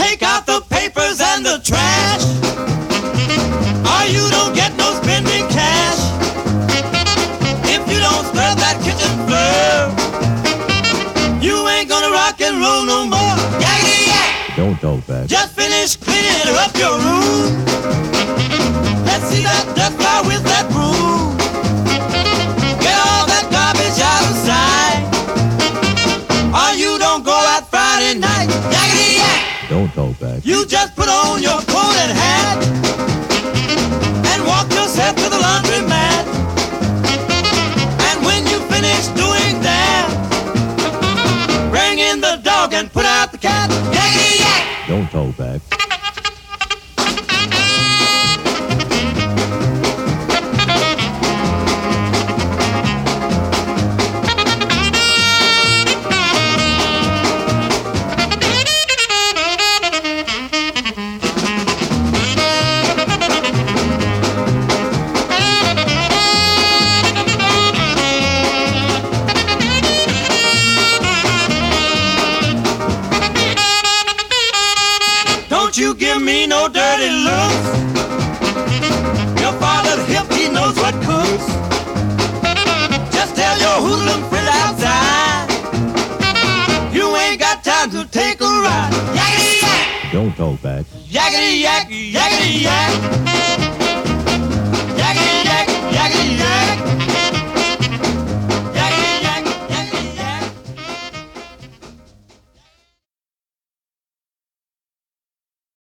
take out the papers and the trash, or you don't get no spending cash. If you don't scrub that kitchen floor, you ain't gonna rock and roll no more. Yakety yak! Don't talk back. Just finish cleaning up your room. Let's see that duck fly with that broom. Get all that garbage out of sight, or you don't go out Friday night. Yakety yak! Don't talk back. You just put on your coat and hat and walk yourself to the laundromat. And when you finish doing that, bring in the dog and put out the cat. Yakety yak! Don't talk back. Don't you give me no dirty looks. Your father's hip, he knows what cooks. Just tell your hoodlum friend outside, you ain't got time to take a ride. Yakety yak! Don't talk back. Yakety yak, yakety yak.